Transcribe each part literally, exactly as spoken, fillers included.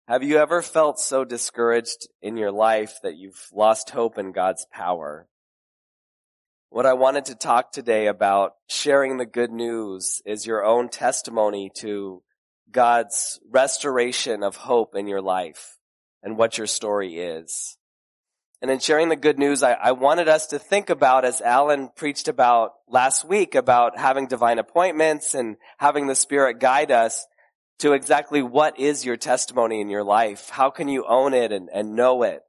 Have you ever felt so discouraged in your life that you've lost hope in God's power? What I wanted to talk today about, sharing the good news, is your own testimony to God's restoration of hope in your life and what your story is. And in sharing the good news, I, I wanted us to think about, as Alan preached about last week, about having divine appointments and having the Spirit guide us to exactly what is your testimony in your life. How can you own it and, and know it?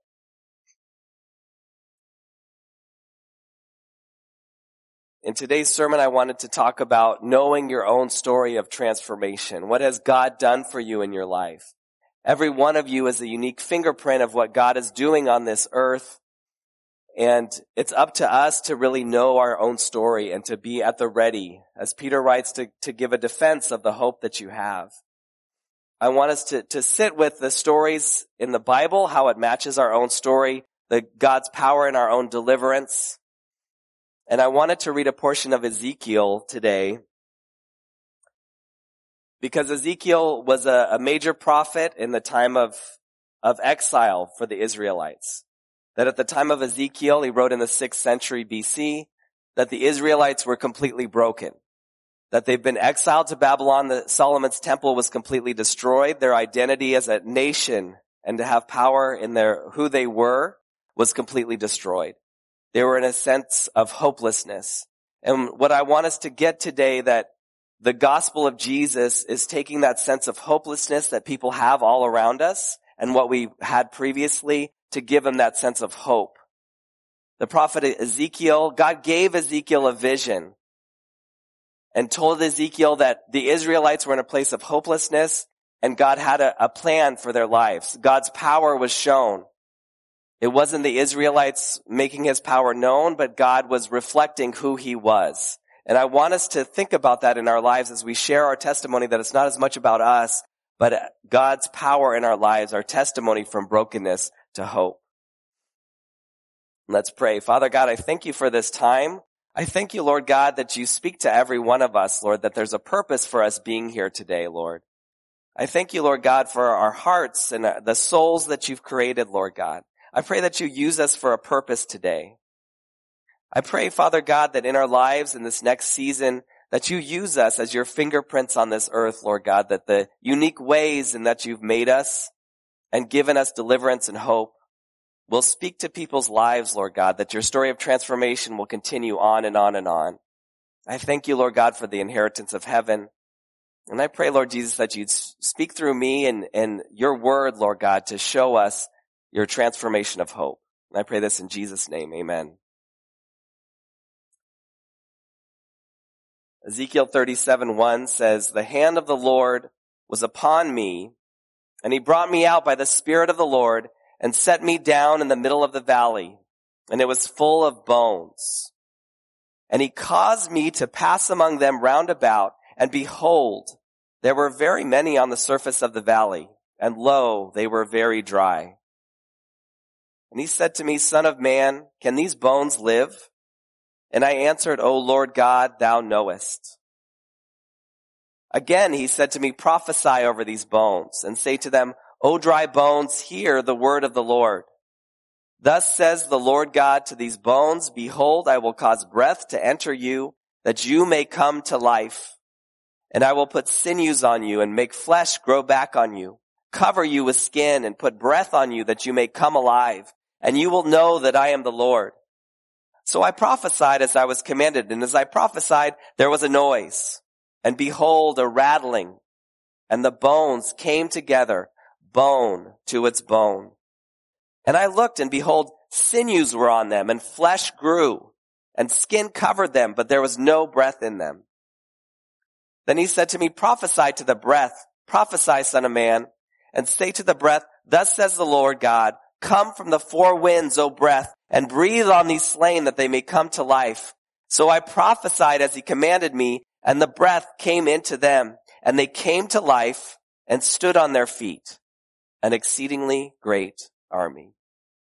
In today's sermon, I wanted to talk about knowing your own story of transformation. What has God done for you in your life? Every one of you is a unique fingerprint of what God is doing on this earth. And it's up to us to really know our own story and to be at the ready, as Peter writes, to, to give a defense of the hope that you have. I want us to, to sit with the stories in the Bible, how it matches our own story, the God's power in our own deliverance. And I wanted to read a portion of Ezekiel today, because Ezekiel was a, a major prophet in the time of, of exile for the Israelites. That at the time of Ezekiel, he wrote in the sixth century B C, that the Israelites were completely broken. That they've been exiled to Babylon, that Solomon's temple was completely destroyed. Their identity as a nation and to have power in their, who they were, was completely destroyed. They were in a sense of hopelessness. And what I want us to get today, that the gospel of Jesus is taking that sense of hopelessness that people have all around us and what we had previously to give them that sense of hope. The prophet Ezekiel, God gave Ezekiel a vision and told Ezekiel that the Israelites were in a place of hopelessness and God had a, a plan for their lives. God's power was shown. It wasn't the Israelites making his power known, but God was reflecting who he was. And I want us to think about that in our lives as we share our testimony, that it's not as much about us, but God's power in our lives, our testimony from brokenness to hope. Let's pray. Father God, I thank you for this time. I thank you, Lord God, that you speak to every one of us, Lord, that there's a purpose for us being here today, Lord. I thank you, Lord God, for our hearts and the souls that you've created, Lord God. I pray that you use us for a purpose today. I pray, Father God, that in our lives in this next season, that you use us as your fingerprints on this earth, Lord God, that the unique ways in that you've made us and given us deliverance and hope will speak to people's lives, Lord God, that your story of transformation will continue on and on and on. I thank you, Lord God, for the inheritance of heaven. And I pray, Lord Jesus, that you'd speak through me and, and your word, Lord God, to show us your transformation of hope. And I pray this in Jesus' name. Amen. Ezekiel thirty-seven one says, "The hand of the Lord was upon me, and he brought me out by the Spirit of the Lord and set me down in the middle of the valley, and it was full of bones. And he caused me to pass among them round about, and behold, there were very many on the surface of the valley, and lo, they were very dry. And he said to me, Son of man, can these bones live? And I answered, O Lord God, thou knowest. Again he said to me, Prophesy over these bones, and say to them, O dry bones, hear the word of the Lord. Thus says the Lord God to these bones, Behold, I will cause breath to enter you, that you may come to life. And I will put sinews on you, and make flesh grow back on you, cover you with skin, and put breath on you, that you may come alive. And you will know that I am the Lord. So I prophesied as I was commanded, and as I prophesied, there was a noise. And behold, a rattling, and the bones came together, bone to its bone. And I looked, and behold, sinews were on them, and flesh grew, and skin covered them, but there was no breath in them. Then he said to me, Prophesy to the breath, prophesy, son of man, and say to the breath, Thus says the Lord God, Come from the four winds, O breath, and breathe on these slain that they may come to life. So I prophesied as he commanded me, and the breath came into them, and they came to life and stood on their feet, an exceedingly great army.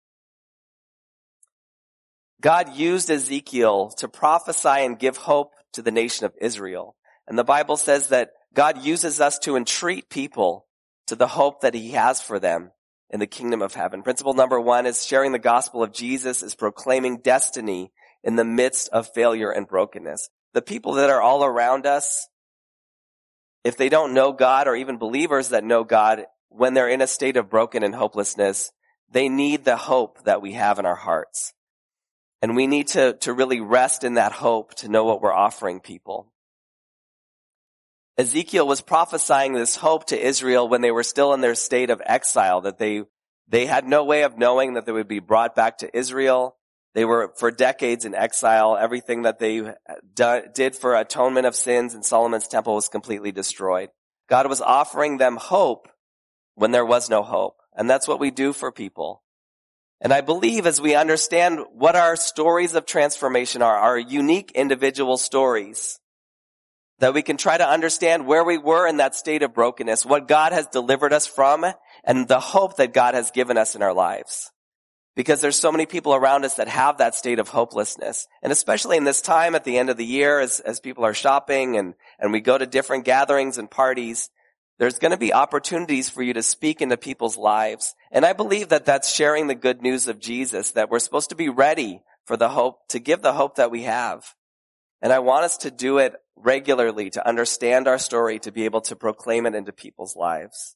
God used Ezekiel to prophesy and give hope to the nation of Israel. And the Bible says that God uses us to entreat people to the hope that he has for them in the kingdom of heaven. Principle number one is sharing the gospel of Jesus is proclaiming destiny in the midst of failure and brokenness. The people that are all around us, if they don't know God, or even believers that know God, when they're in a state of broken and hopelessness, they need the hope that we have in our hearts. And we need to, to really rest in that hope to know what we're offering people. Ezekiel was prophesying this hope to Israel when they were still in their state of exile, that they, they had no way of knowing that they would be brought back to Israel. They were for decades in exile. Everything that they do, did for atonement of sins in Solomon's temple was completely destroyed. God was offering them hope when there was no hope. And that's what we do for people. And I believe as we understand what our stories of transformation are, our unique individual stories, that we can try to understand where we were in that state of brokenness, what God has delivered us from, and the hope that God has given us in our lives. Because there's so many people around us that have that state of hopelessness. And especially in this time at the end of the year, as, as people are shopping and, and we go to different gatherings and parties, there's going to be opportunities for you to speak into people's lives. And I believe that that's sharing the good news of Jesus, that we're supposed to be ready for the hope, to give the hope that we have. And I want us to do it regularly, to understand our story, to be able to proclaim it into people's lives.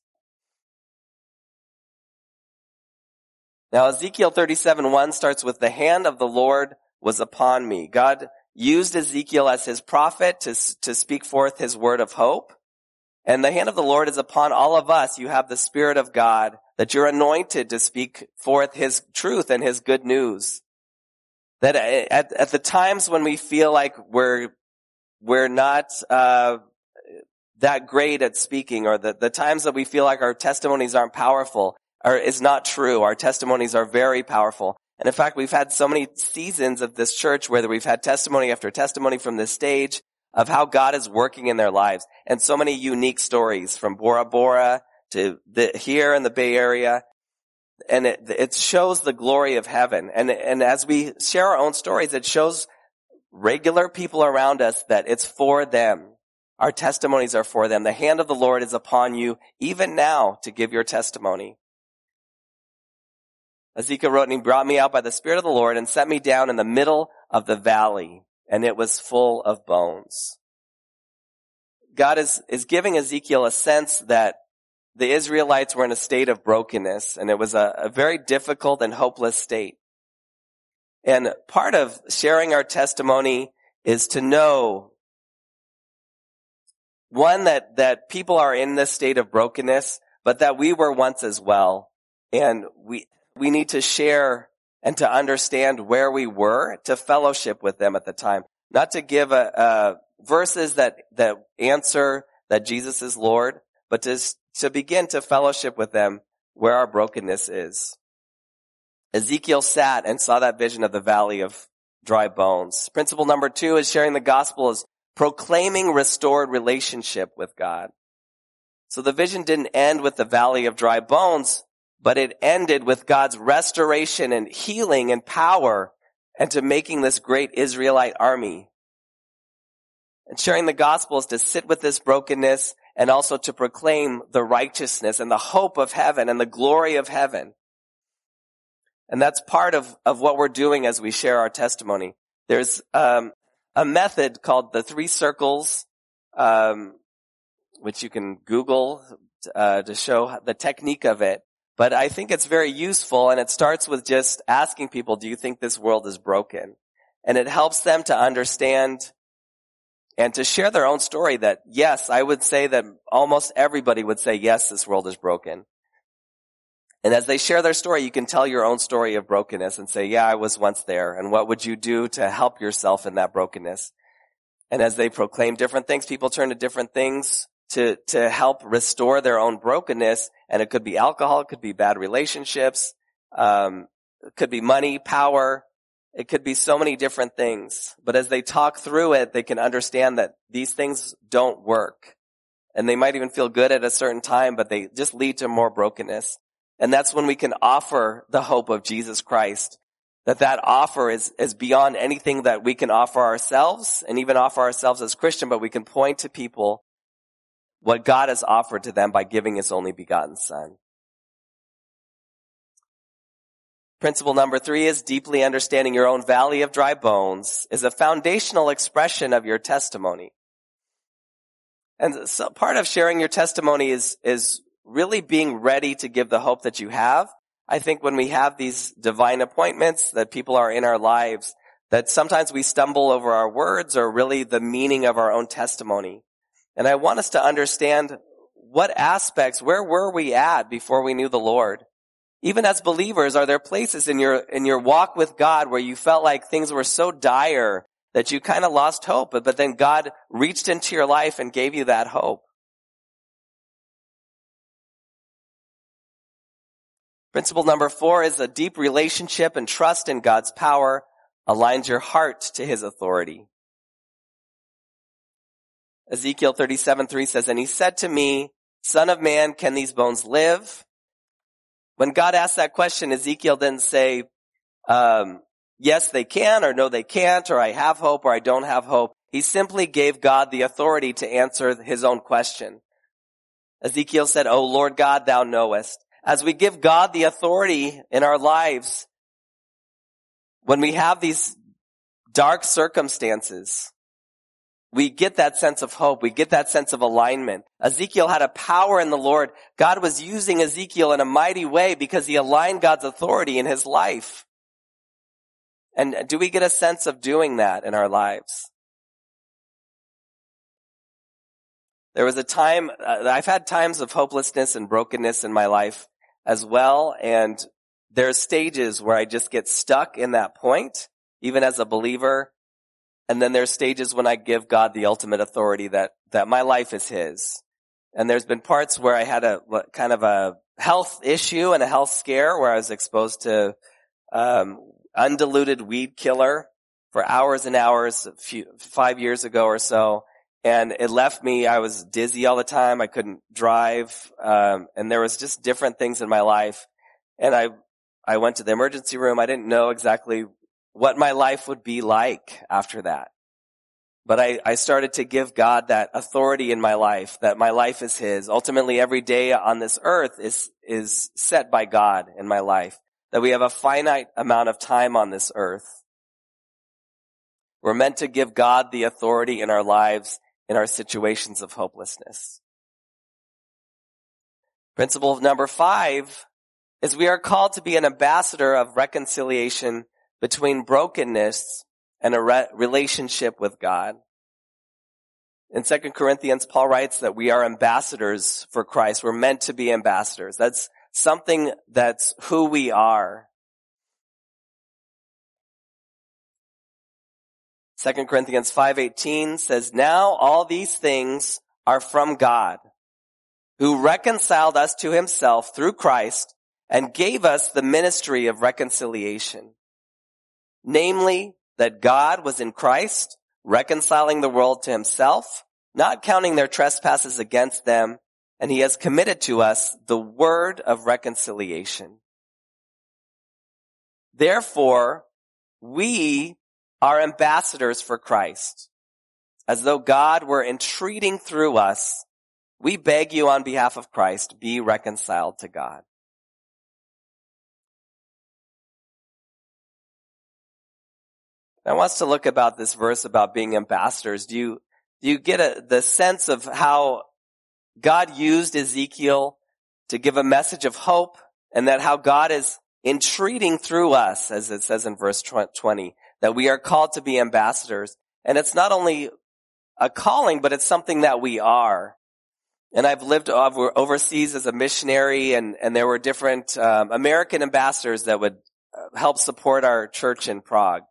Now, Ezekiel thirty-seven one starts with, the hand of the Lord was upon me. God used Ezekiel as his prophet to, to speak forth his word of hope. And the hand of the Lord is upon all of us. You have the Spirit of God, that you're anointed to speak forth his truth and his good news. That at, at the times when we feel like we're, we're not, uh, that great at speaking, or the, the times that we feel like our testimonies aren't powerful, or is not true. Our testimonies are very powerful. And in fact, we've had so many seasons of this church where we've had testimony after testimony from this stage of how God is working in their lives. And so many unique stories from Bora Bora to the, here in the Bay Area. And it, it shows the glory of heaven. And, and as we share our own stories, it shows regular people around us that it's for them. Our testimonies are for them. The hand of the Lord is upon you even now to give your testimony. Ezekiel wrote, and he brought me out by the Spirit of the Lord and set me down in the middle of the valley, and it was full of bones. God is, is giving Ezekiel a sense that the Israelites were in a state of brokenness, and it was a, a very difficult and hopeless state. And part of sharing our testimony is to know, one, that, that people are in this state of brokenness, but that we were once as well. And we, we need to share and to understand where we were, to fellowship with them at the time. Not to give a, a verses that, that answer that Jesus is Lord, but to, to begin to fellowship with them where our brokenness is. Ezekiel sat and saw that vision of the valley of dry bones. Principle number two is sharing the gospel is proclaiming restored relationship with God. So the vision didn't end with the valley of dry bones, but it ended with God's restoration and healing and power, and to making this great Israelite army. And sharing the gospel is to sit with this brokenness and also to proclaim the righteousness and the hope of heaven and the glory of heaven. And that's part of, of what we're doing as we share our testimony. There's um, a method called the three circles, um, which you can Google uh, to show the technique of it. But I think it's very useful, and it starts with just asking people, do you think this world is broken? And it helps them to understand and to share their own story that, yes, I would say that almost everybody would say, yes, this world is broken. And as they share their story, you can tell your own story of brokenness and say, yeah, I was once there. And what would you do to help yourself in that brokenness? And as they proclaim different things, people turn to different things to, to help restore their own brokenness. And it could be alcohol, it could be bad relationships, um, it could be money, power. It could be so many different things. But as they talk through it, they can understand that these things don't work. And they might even feel good at a certain time, but they just lead to more brokenness. And that's when we can offer the hope of Jesus Christ. That that offer is, is beyond anything that we can offer ourselves and even offer ourselves as Christian, but we can point to people what God has offered to them by giving his only begotten son. Principle number three is deeply understanding your own valley of dry bones is a foundational expression of your testimony. And so part of sharing your testimony is, is really being ready to give the hope that you have. I think when we have these divine appointments that people are in our lives, that sometimes we stumble over our words or really the meaning of our own testimony. And I want us to understand what aspects, where were we at before we knew the Lord? Even as believers, are there places in your, in your walk with God where you felt like things were so dire that you kind of lost hope, but, but then God reached into your life and gave you that hope? Principle number four is a deep relationship and trust in God's power aligns your heart to his authority. Ezekiel thirty-seven three says, "And he said to me, Son of man, can these bones live?" When God asked that question, Ezekiel didn't say, um, yes, they can, or no, they can't, or I have hope, or I don't have hope. He simply gave God the authority to answer his own question. Ezekiel said, "O Lord God, thou knowest." As we give God the authority in our lives, when we have these dark circumstances, we get that sense of hope. We get that sense of alignment. Ezekiel had a power in the Lord. God was using Ezekiel in a mighty way because he aligned God's authority in his life. And do we get a sense of doing that in our lives? There was a time, uh, I've had times of hopelessness and brokenness in my life as well. And there's stages where I just get stuck in that point, even as a believer. And then there's stages when I give God the ultimate authority that, that my life is his. And there's been parts where I had a kind of a health issue and a health scare where I was exposed to um undiluted weed killer for hours and hours, a few, five years ago or so. And it left me, I was dizzy all the time. I couldn't drive. Um, and there was just different things in my life. And I, I went to the emergency room. I didn't know exactly what my life would be like after that. But I, I started to give God that authority in my life, that my life is his. Ultimately, every day on this earth is, is set by God in my life. That we have a finite amount of time on this earth. We're meant to give God the authority in our lives, in our situations of hopelessness. Principle number five is we are called to be an ambassador of reconciliation between brokenness and a re- relationship with God. In Second Corinthians, Paul writes that we are ambassadors for Christ. We're meant to be ambassadors. That's something that's who we are. Second Corinthians five eighteen says, "Now all these things are from God, who reconciled us to himself through Christ and gave us the ministry of reconciliation. Namely, that God was in Christ, reconciling the world to himself, not counting their trespasses against them, and he has committed to us the word of reconciliation. Therefore, we are ambassadors for Christ. As though God were entreating through us, we beg you on behalf of Christ, be reconciled to God." I want us to look about this verse about being ambassadors. Do you, do you get a, the sense of how God used Ezekiel to give a message of hope, and that how God is entreating through us, as it says in verse twenty, that we are called to be ambassadors. And it's not only a calling, but it's something that we are. And I've lived over, overseas as a missionary, and, and there were different um, American ambassadors that would help support our church in Prague.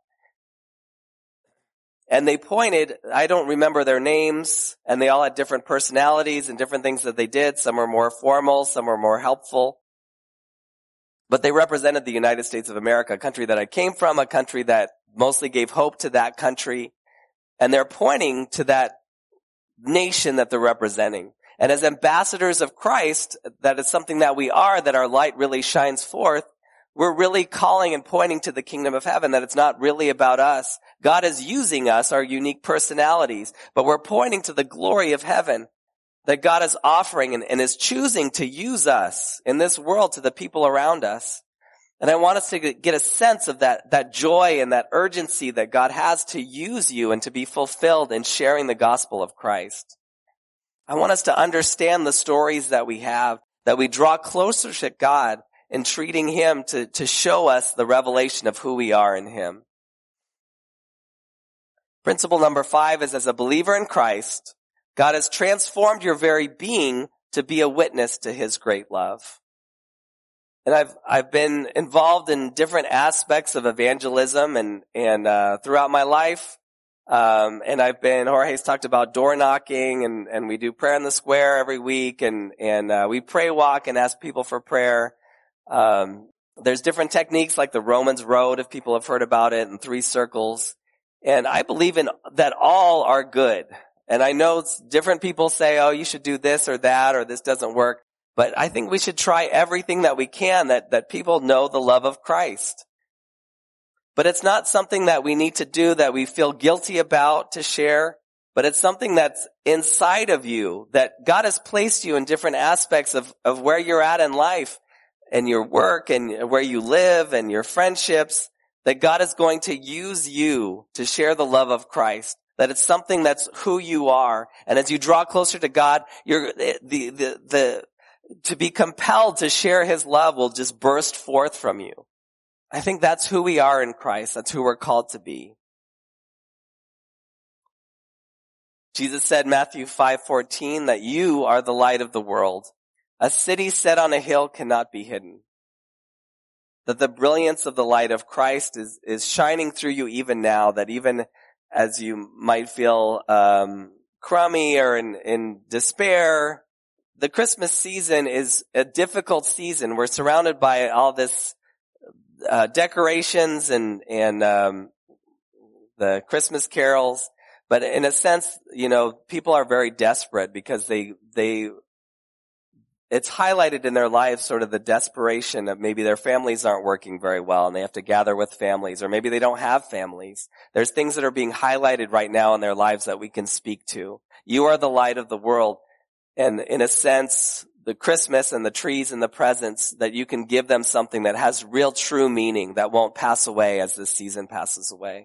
And they pointed, I don't remember their names, and they all had different personalities and different things that they did. Some were more formal, some were more helpful. But they represented the United States of America, a country that I came from, a country that mostly gave hope to that country. And they're pointing to that nation that they're representing. And as ambassadors of Christ, that is something that we are, that our light really shines forth. We're really calling and pointing to the kingdom of heaven, that it's not really about us. God is using us, our unique personalities, but we're pointing to the glory of heaven. that God is offering and, and is choosing to use us in this world to the people around us. And I want us to get a sense of that, that joy and that urgency that God has to use you and to be fulfilled in sharing the gospel of Christ. I want us to understand the stories that we have, that we draw closer to God in treating Him to, to show us the revelation of who we are in Him. Principle number five is, as a believer in Christ, God has transformed your very being to be a witness to His great love. And I've, I've been involved in different aspects of evangelism and, and, uh, throughout my life. Um, and I've been, Jorge's talked about door knocking and, and we do prayer in the square every week and, and, uh, we pray walk and ask people for prayer. Um, there's different techniques like the Romans Road, if people have heard about it, and three circles. And I believe in that all are good. And I know different people say, oh, you should do this or that, or this doesn't work. But I think we should try everything that we can that, that people know the love of Christ. But it's not something that we need to do that we feel guilty about to share, but it's something that's inside of you, that God has placed you in different aspects of, of where you're at in life and your work and where you live and your friendships, that God is going to use you to share the love of Christ. That it's something that's who you are. And as you draw closer to God, you're, the, the, the, to be compelled to share His love will just burst forth from you. I think that's who we are in Christ. That's who we're called to be. Jesus said in Matthew five fourteen that you are the light of the world. A city set on a hill cannot be hidden. That the brilliance of the light of Christ is, is shining through you even now, that even as you might feel um crummy or in, in despair, the Christmas season is a difficult season. We're surrounded by all this uh, decorations and and um the Christmas carols, but in a sense, you know, people are very desperate because they they it's highlighted in their lives sort of the desperation of maybe their families aren't working very well and they have to gather with families, or maybe they don't have families. There's things that are being highlighted right now in their lives that we can speak to. You are the light of the world. And in a sense, the Christmas and the trees and the presents, that you can give them something that has real true meaning that won't pass away as this season passes away.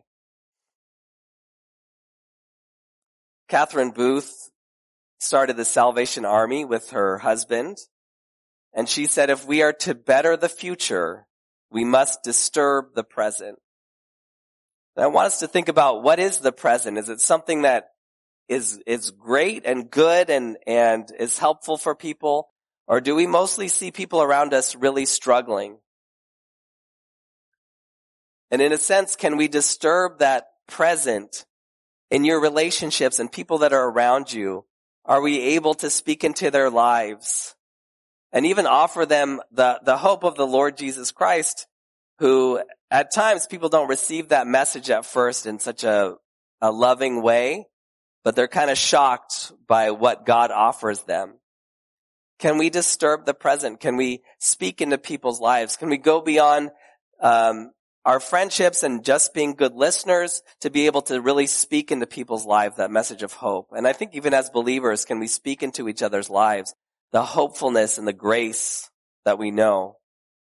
Catherine Booth started the Salvation Army with her husband, and she said, if we are to better the future, we must disturb the present. And I want us to think about, what is the present? Is it something that is is great and good and and is helpful for people, or do we mostly see people around us really struggling? And in a sense, can we disturb that present in your relationships and people that are around you? Are we able to speak into their lives and even offer them the the hope of the Lord Jesus Christ, who at times people don't receive that message at first in such a a loving way, but they're kind of shocked by what God offers them. Can we disturb the present? Can we speak into people's lives? Can we go beyond um, our friendships and just being good listeners to be able to really speak into people's lives that message of hope? And I think even as believers, can we speak into each other's lives the hopefulness and the grace that we know?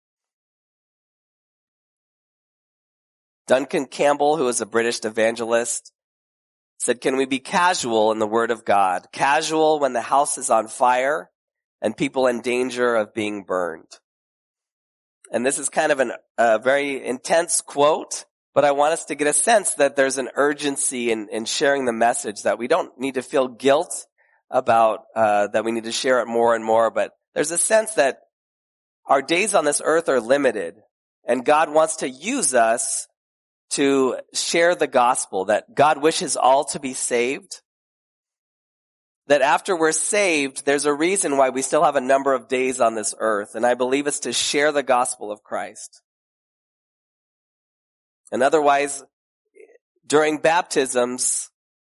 Duncan Campbell, who is a British evangelist, said, can we be casual in the Word of God? Casual when the house is on fire and people in danger of being burned. And this is kind of an, a very intense quote, but I want us to get a sense that there's an urgency in, in sharing the message, that we don't need to feel guilt about uh, that we need to share it more and more, but there's a sense that our days on this earth are limited, and God wants to use us to share the gospel, that God wishes all to be saved, that after we're saved, there's a reason why we still have a number of days on this earth, and I believe it's to share the gospel of Christ. And otherwise, during baptisms,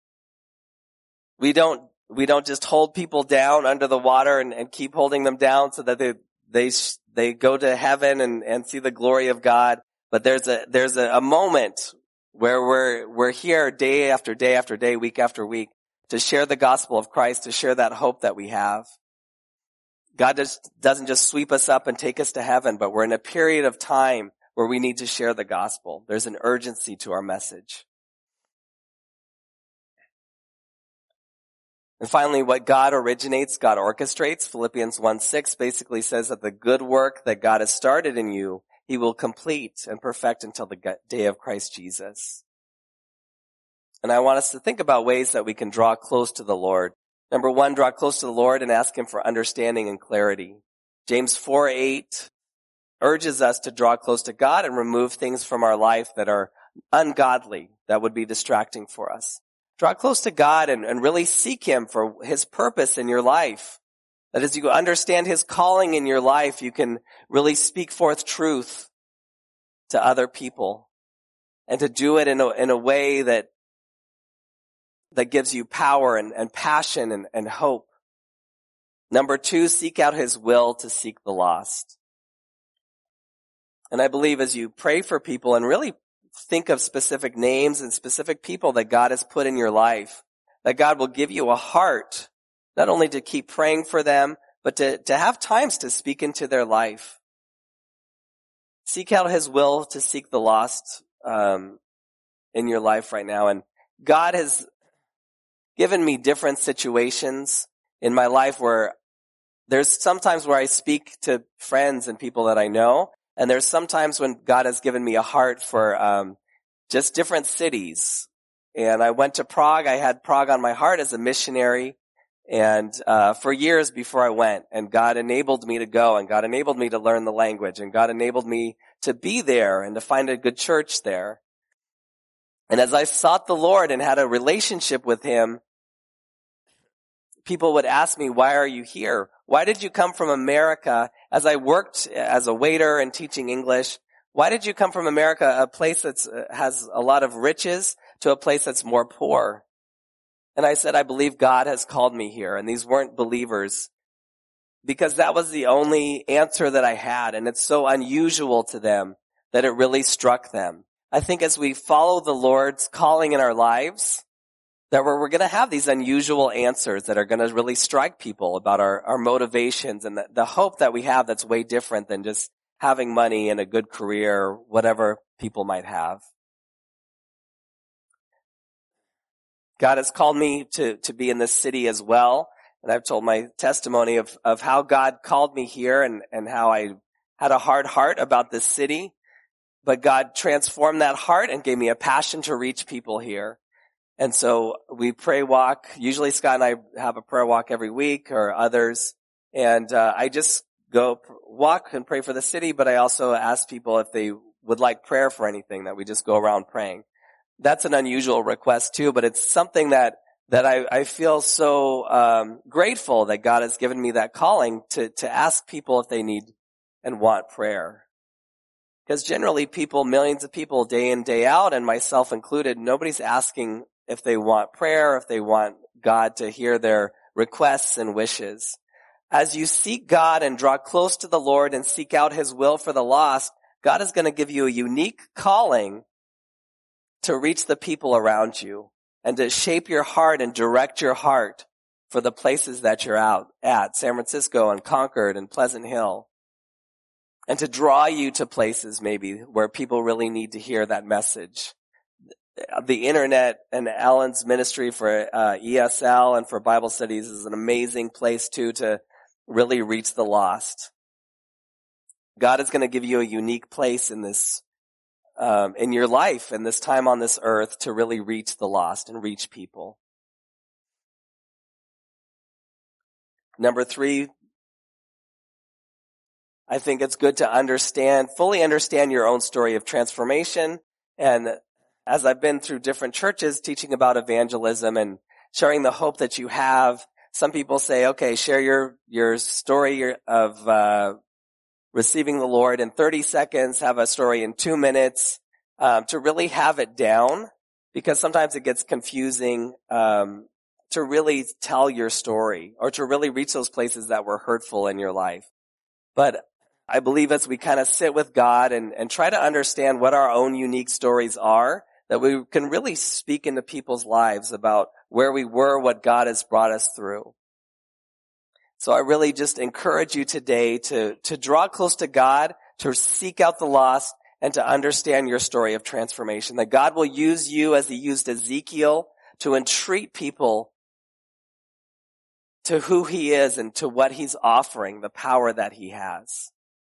we don't we don't just hold people down under the water and, and keep holding them down so that they they they go to heaven and, and see the glory of God. But there's a there's a, a moment where we're we're here day after day after day, week after week, to share the gospel of Christ, to share that hope that we have. God just doesn't just sweep us up and take us to heaven, but we're in a period of time where we need to share the gospel. There's an urgency to our message. And finally, what God originates, God orchestrates. Philippians one six basically says that the good work that God has started in you, he will complete and perfect until the day of Christ Jesus. And I want us to think about ways that we can draw close to the Lord. Number one, draw close to the Lord and ask him for understanding and clarity. James four eight urges us to draw close to God and remove things from our life that are ungodly, that would be distracting for us. Draw close to God and, and really seek him for his purpose in your life. That as you understand his calling in your life, you can really speak forth truth to other people and to do it in a, in a way that that gives you power and, and passion and, and hope. Number two, seek out his will to seek the lost. And I believe as you pray for people and really think of specific names and specific people that God has put in your life, that God will give you a heart, not only to keep praying for them, but to, to have times to speak into their life. Seek out his will to seek the lost um, in your life right now. And God has given me different situations in my life where there's sometimes where I speak to friends and people that I know, and there's sometimes when God has given me a heart for um just different cities. And I went to Prague. I had Prague on my heart as a missionary, and uh for years before I went, and God enabled me to go, and God enabled me to learn the language, and God enabled me to be there and to find a good church there. And as I sought the Lord and had a relationship with him, people would ask me, why are you here? Why did you come from America? As I worked as a waiter and teaching English, why did you come from America, a place that has a lot of riches, to a place that's more poor? And I said, I believe God has called me here. And these weren't believers, because that was the only answer that I had. And it's so unusual to them that it really struck them. I think as we follow the Lord's calling in our lives, that we're, we're going to have these unusual answers that are going to really strike people about our, our motivations and the, the hope that we have that's way different than just having money and a good career, or whatever people might have. God has called me to, to be in this city as well. And I've told my testimony of, of how God called me here and, and how I had a hard heart about this city. But God transformed that heart and gave me a passion to reach people here. And so we pray walk. Usually Scott and I have a prayer walk every week, or others. And uh, I just go walk and pray for the city, but I also ask people if they would like prayer for anything, that we just go around praying. That's an unusual request too, but it's something that that I, I feel so um, grateful that God has given me that calling to to ask people if they need and want prayer. Because generally people, millions of people day in, day out, and myself included, nobody's asking if they want prayer, if they want God to hear their requests and wishes. As you seek God and draw close to the Lord and seek out his will for the lost, God is going to give you a unique calling to reach the people around you and to shape your heart and direct your heart for the places that you're out at, San Francisco and Concord and Pleasant Hill, and to draw you to places maybe where people really need to hear that message. The internet and Ellen's ministry for uh, E S L and for Bible studies is an amazing place too to really reach the lost. God is going to give you a unique place in this, um, in your life and this time on this earth to really reach the lost and reach people. Number three, I think it's good to understand, fully understand your own story of transformation. And as I've been through different churches teaching about evangelism and sharing the hope that you have, some people say, okay, share your, your story of, uh, receiving the Lord in thirty seconds, have a story in two minutes, um, to really have it down, because sometimes it gets confusing, um, to really tell your story or to really reach those places that were hurtful in your life. But I believe as we kind of sit with God and, and try to understand what our own unique stories are, that we can really speak into people's lives about where we were, what God has brought us through. So I really just encourage you today to, to draw close to God, to seek out the lost, and to understand your story of transformation. That God will use you as he used Ezekiel to entreat people to who he is and to what he's offering, the power that he has.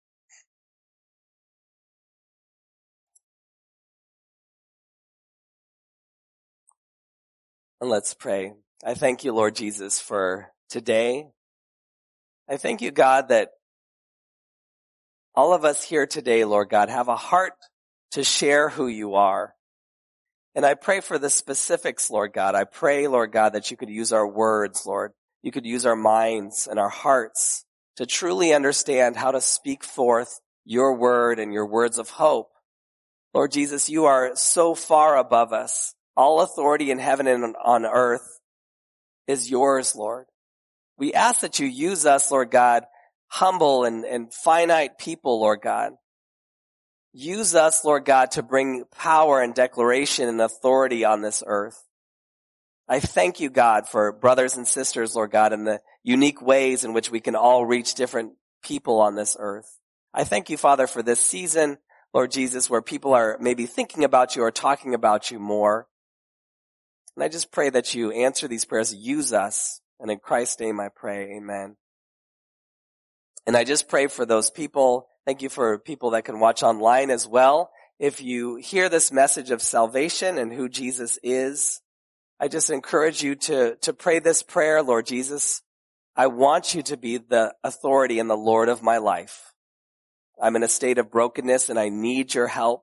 And let's pray. I thank you, Lord Jesus, for today. I thank you, God, that all of us here today, Lord God, have a heart to share who you are. And I pray for the specifics, Lord God. I pray, Lord God, that you could use our words, Lord. You could use our minds and our hearts to truly understand how to speak forth your word and your words of hope. Lord Jesus, you are so far above us. All authority in heaven and on earth is yours, Lord. We ask that you use us, Lord God, humble and, and finite people, Lord God. Use us, Lord God, to bring power and declaration and authority on this earth. I thank you, God, for brothers and sisters, Lord God, and the unique ways in which we can all reach different people on this earth. I thank you, Father, for this season, Lord Jesus, where people are maybe thinking about you or talking about you more. And I just pray that you answer these prayers, use us. And in Christ's name I pray, amen. And I just pray for those people. Thank you for people that can watch online as well. If you hear this message of salvation and who Jesus is, I just encourage you to, to pray this prayer, Lord Jesus. I want you to be the authority and the Lord of my life. I'm in a state of brokenness and I need your help.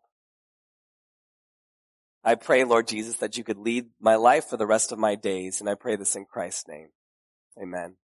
I pray, Lord Jesus, that you could lead my life for the rest of my days. And I pray this in Christ's name. Amen.